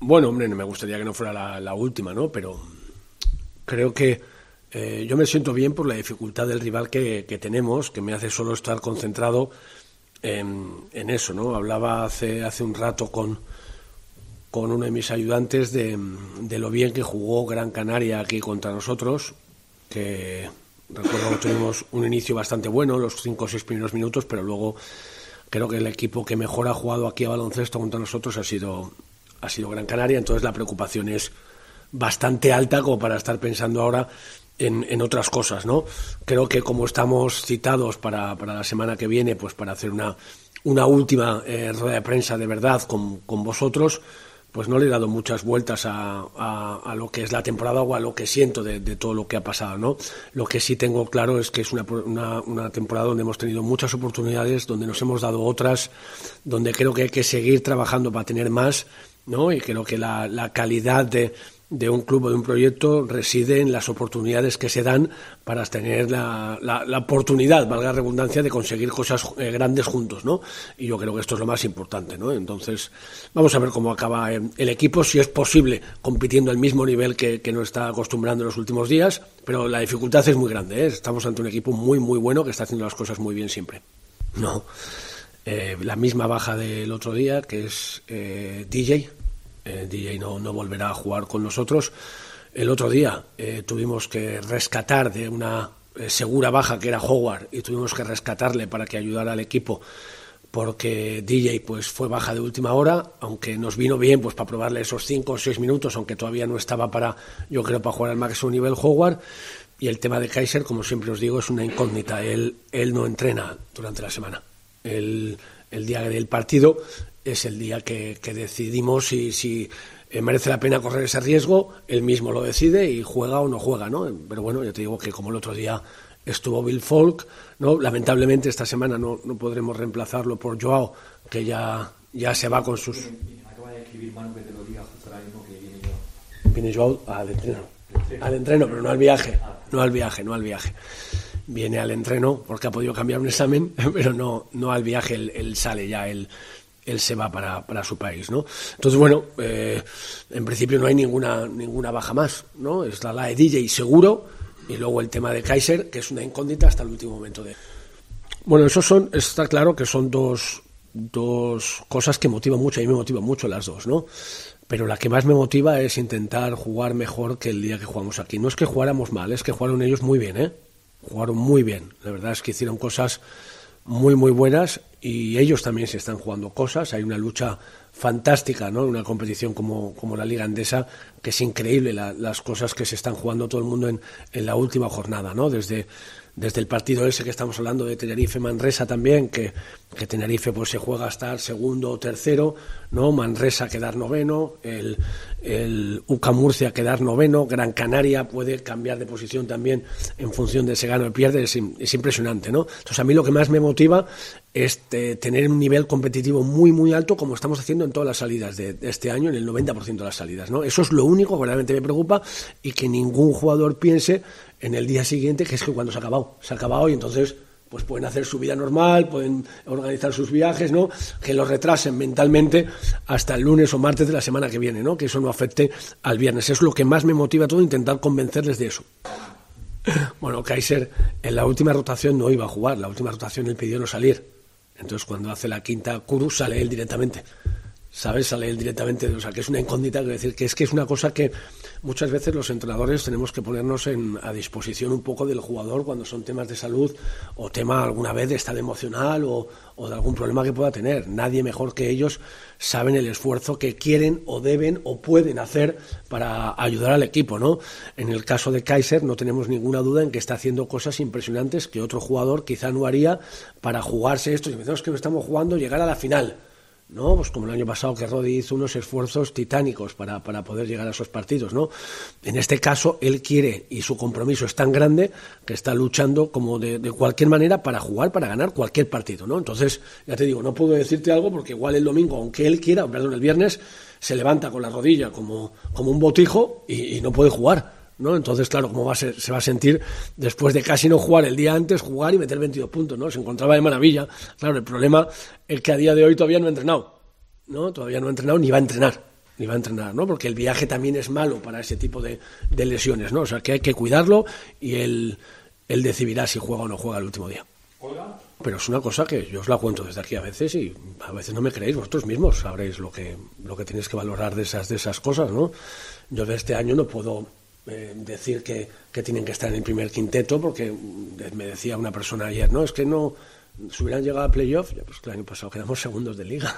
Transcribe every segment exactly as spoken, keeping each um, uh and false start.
Bueno, hombre, me gustaría que no fuera la, la última, ¿no? Pero creo que eh, yo me siento bien por la dificultad del rival que, que tenemos, que me hace solo estar concentrado en, en eso, ¿no? Hablaba hace, hace un rato con, con uno de mis ayudantes de, de lo bien que jugó Gran Canaria aquí contra nosotros, que recuerdo que tuvimos un inicio bastante bueno, los cinco o seis primeros minutos, pero luego creo que el equipo que mejor ha jugado aquí a baloncesto contra nosotros ha sido... ha sido Gran Canaria, entonces la preocupación es bastante alta como para estar pensando ahora en, en otras cosas, ¿no? Creo que como estamos citados para, para la semana que viene, pues para hacer una, una última eh, rueda de prensa de verdad con, con vosotros, pues no le he dado muchas vueltas a, a, a lo que es la temporada o a lo que siento de, de todo lo que ha pasado, ¿no? Lo que sí tengo claro es que es una, una, una temporada donde hemos tenido muchas oportunidades, donde nos hemos dado otras, donde creo que hay que seguir trabajando para tener más, ¿no? Y creo que la, la calidad de, de un club o de un proyecto reside en las oportunidades que se dan para tener la, la, la oportunidad, valga la redundancia, de conseguir cosas eh, grandes juntos, ¿no? Y yo creo que esto es lo más importante, ¿no? Entonces, vamos a ver cómo acaba eh, el equipo, si es posible, compitiendo al mismo nivel que, que nos está acostumbrando en los últimos días, pero la dificultad es muy grande, ¿eh? Estamos ante un equipo muy, muy bueno que está haciendo las cosas muy bien siempre. No. Eh, la misma baja del otro día, que es eh, D J. Eh, D J no, no volverá a jugar con nosotros. El otro día eh, tuvimos que rescatar de una eh, segura baja que era Howard, y tuvimos que rescatarle para que ayudara al equipo, porque D J pues fue baja de última hora, aunque nos vino bien pues para probarle esos cinco o seis minutos, aunque todavía no estaba para, yo creo, para jugar al máximo nivel Howard. Y el tema de Kaiser, como siempre os digo, es una incógnita. Él, él no entrena durante la semana. El, el día del partido es el día que, que decidimos si, si merece la pena correr ese riesgo. Él mismo lo decide y juega o no juega, ¿no? Pero bueno, yo te digo que como el otro día estuvo Bill Folk, ¿no? Lamentablemente esta semana no, no podremos reemplazarlo por Joao, que ya, ya se va con sus... Acaba de escribir Manu que te lo diga justo ahora mismo que viene Joao. Viene Joao al entreno. Al entreno, pero no al viaje. No al viaje, no al viaje. Viene al entreno porque ha podido cambiar un examen, pero no, no al viaje. Él, él sale ya, él, él se va para, para su país, ¿no? Entonces, bueno, eh, en principio no hay ninguna, ninguna baja más, ¿no? Está la de D J seguro, y luego el tema de Kaiser, que es una incógnita hasta el último momento de... Bueno, eso son, está claro que son dos, dos cosas que motivan mucho, a mí me motivan mucho las dos, ¿no? Pero la que más me motiva es intentar jugar mejor que el día que jugamos aquí. No es que jugáramos mal, es que jugaron ellos muy bien, ¿eh? Jugaron muy bien. La verdad es que hicieron cosas muy, muy buenas, y ellos también se están jugando cosas. Hay una lucha fantástica, ¿no? Una competición como, como la Liga Endesa, que es increíble la, las cosas que se están jugando todo el mundo en, en la última jornada, ¿no? Desde... Desde el partido ese que estamos hablando de Tenerife-Manresa también, que, que Tenerife pues se juega a estar segundo o tercero, ¿no? Manresa quedar noveno, el, el U C A Murcia quedar noveno, Gran Canaria puede cambiar de posición también en función de si gana o pierde, es, es impresionante, ¿no? Entonces a mí lo que más me motiva es eh, tener un nivel competitivo muy muy alto, como estamos haciendo en todas las salidas de, de este año, en el noventa por ciento de las salidas, ¿no? Eso es lo único que realmente me preocupa, y que ningún jugador piense en el día siguiente que es que cuando se ha acabado, se ha acabado y entonces pues pueden hacer su vida normal, pueden organizar sus viajes, ¿no? Que los retrasen mentalmente hasta el lunes o martes de la semana que viene, ¿no? Que eso no afecte al viernes. Es lo que más me motiva todo, intentar convencerles de eso. Bueno, Kaiser en la última rotación no iba a jugar, la última rotación él pidió no salir. Entonces cuando hace la quinta Kuru sale él directamente. ¿Sabes? Sale él directamente, o sea, que es una incógnita, quiero decir, que es que es una cosa que muchas veces los entrenadores tenemos que ponernos en, a disposición un poco del jugador cuando son temas de salud o tema alguna vez de estado emocional o, o de algún problema que pueda tener. Nadie mejor que ellos saben el esfuerzo que quieren o deben o pueden hacer para ayudar al equipo, ¿no? En el caso de Kaiser no tenemos ninguna duda en que está haciendo cosas impresionantes que otro jugador quizá no haría para jugarse esto. Si pensamos que no estamos jugando, llegar a la final, ¿no? Pues como el año pasado que Rodi hizo unos esfuerzos titánicos para, para poder llegar a esos partidos, ¿no? En este caso él quiere, y su compromiso es tan grande que está luchando como de, de cualquier manera para jugar, para ganar cualquier partido, ¿no? Entonces, ya te digo, no puedo decirte algo porque igual el domingo, aunque él quiera, perdón, el viernes se levanta con la rodilla como, como un botijo y, y no puede jugar, ¿no? Entonces, claro, ¿cómo va a ser, se va a sentir después de casi no jugar el día antes, jugar y meter veintidós puntos, ¿no? Se encontraba de maravilla. Claro, el problema es que a día de hoy todavía no ha entrenado, ¿no? Todavía no ha entrenado ni va a entrenar. ni va a entrenar, ¿no? Porque el viaje también es malo para ese tipo de, de lesiones, ¿no? O sea, que hay que cuidarlo y él, él decidirá si juega o no juega el último día. ¿Juega? Pero es una cosa que yo os la cuento desde aquí a veces y a veces no me creéis, vosotros mismos sabréis lo que, lo que tenéis que valorar de esas, de esas cosas, ¿no? Yo de este año no puedo eh, decir que, que tienen que estar en el primer quinteto porque me decía una persona ayer, no, es que no... Si hubieran llegado a playoff, ya pues el año pasado quedamos segundos de liga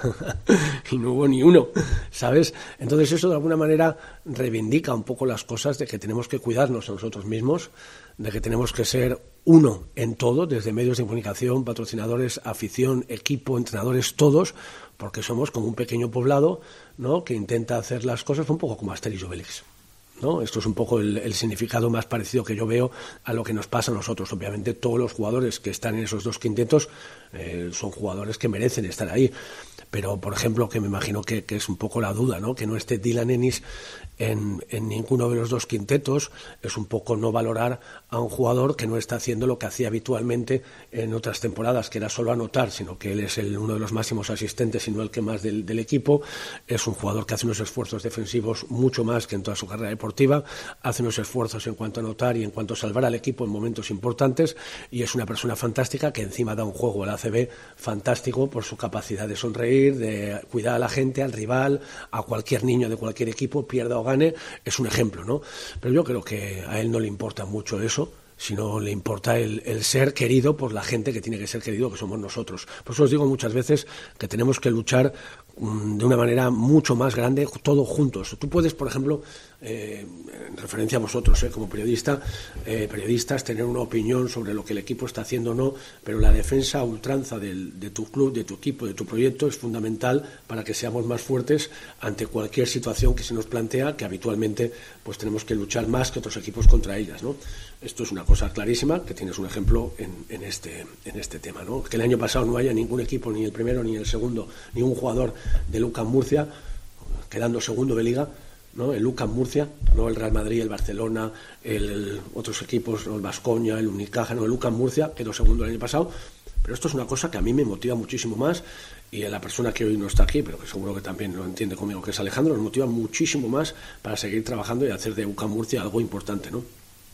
y no hubo ni uno, ¿sabes? Entonces eso de alguna manera reivindica un poco las cosas de que tenemos que cuidarnos a nosotros mismos, de que tenemos que ser uno en todo, desde medios de comunicación, patrocinadores, afición, equipo, entrenadores, todos, porque somos como un pequeño poblado, ¿no?, que intenta hacer las cosas un poco como Asterix y Obelix, ¿no? Esto es un poco el, el significado más parecido que yo veo a lo que nos pasa a nosotros. Obviamente todos los jugadores que están en esos dos quintetos eh, son jugadores que merecen estar ahí, pero por ejemplo que me imagino que, que es un poco la duda, ¿no?, que no esté Dylan Ennis en, en ninguno de los dos quintetos es un poco no valorar a un jugador que no está haciendo lo que hacía habitualmente en otras temporadas, que era solo anotar, sino que él es el, uno de los máximos asistentes y no el que más del, del equipo. Es un jugador que hace unos esfuerzos defensivos mucho más que en toda su carrera deportiva, hace unos esfuerzos en cuanto a anotar y en cuanto a salvar al equipo en momentos importantes, y es una persona fantástica que encima da un juego al A C B fantástico por su capacidad de sonreír, de cuidar a la gente, al rival, a cualquier niño de cualquier equipo, pierda o gane, es un ejemplo, ¿no? Pero yo creo que a él no le importa mucho eso, sino le importa el, el ser querido por la gente que tiene que ser querido, que somos nosotros. Por eso os digo muchas veces que tenemos que luchar um, de una manera mucho más grande, todos juntos. Tú puedes, por ejemplo, eh, en referencia a vosotros, eh, como periodista, eh, periodistas, tener una opinión sobre lo que el equipo está haciendo o no, pero la defensa a ultranza del, de tu club, de tu equipo, de tu proyecto es fundamental para que seamos más fuertes ante cualquier situación que se nos plantea, que habitualmente pues tenemos que luchar más que otros equipos contra ellas, ¿no? Esto es una cosa clarísima, que tienes un ejemplo en, en, este, en este tema, ¿no? Que el año pasado no haya ningún equipo, ni el primero ni el segundo, ni un jugador de UCAM Murcia, quedando segundo de liga, ¿no? El UCAM Murcia, no el Real Madrid, el Barcelona, el, el otros equipos, el Baskonia, el Unicaja, no, el UCAM Murcia quedó segundo el año pasado. Pero esto es una cosa que a mí me motiva muchísimo más, y a la persona que hoy no está aquí, pero que seguro que también lo entiende conmigo, que es Alejandro, nos motiva muchísimo más para seguir trabajando y hacer de UCAM Murcia algo importante, ¿no?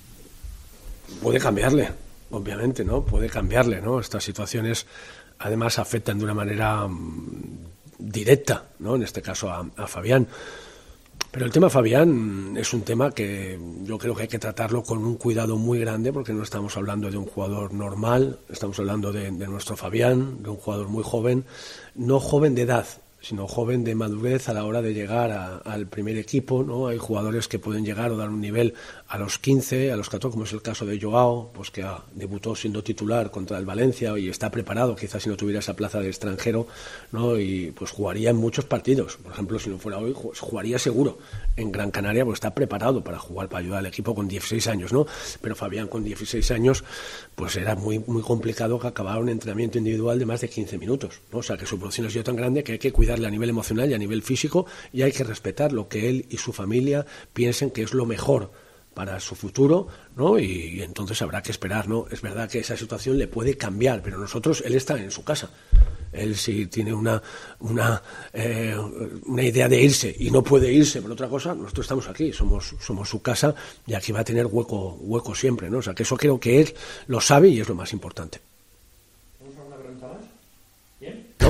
Puede cambiarle, obviamente, ¿no? Puede cambiarle, ¿no? Estas situaciones, además, afectan de una manera um, directa, ¿no? En este caso a, a Fabián. Pero el tema Fabián es un tema que yo creo que hay que tratarlo con un cuidado muy grande, porque no estamos hablando de un jugador normal, estamos hablando de, de nuestro Fabián, de un jugador muy joven, no joven de edad, sino joven de madurez a la hora de llegar a, al primer equipo, ¿no? Hay jugadores que pueden llegar o dar un nivel a los quince, a los catorce, como es el caso de Joao, pues que ah, debutó siendo titular contra el Valencia y está preparado, quizás si no tuviera esa plaza de extranjero, ¿no? Y pues jugaría en muchos partidos. Por ejemplo, si no fuera hoy, jugaría seguro en Gran Canaria, pues está preparado para jugar, para ayudar al equipo con dieciséis años, ¿no? Pero Fabián con dieciséis años, pues era muy, muy complicado que acabara un entrenamiento individual de más de quince minutos, ¿no? O sea, que su producción ha sido tan grande que hay que cuidar a nivel emocional y a nivel físico, y hay que respetar lo que él y su familia piensen que es lo mejor para su futuro, ¿no? Y, y entonces habrá que esperar, ¿no? Es verdad que esa situación le puede cambiar, pero nosotros, él está en su casa. Él sí tiene una una eh, una idea de irse y no puede irse por otra cosa, nosotros estamos aquí, somos somos su casa, y aquí va a tener hueco hueco siempre, ¿no? O sea, que eso creo que él lo sabe y es lo más importante.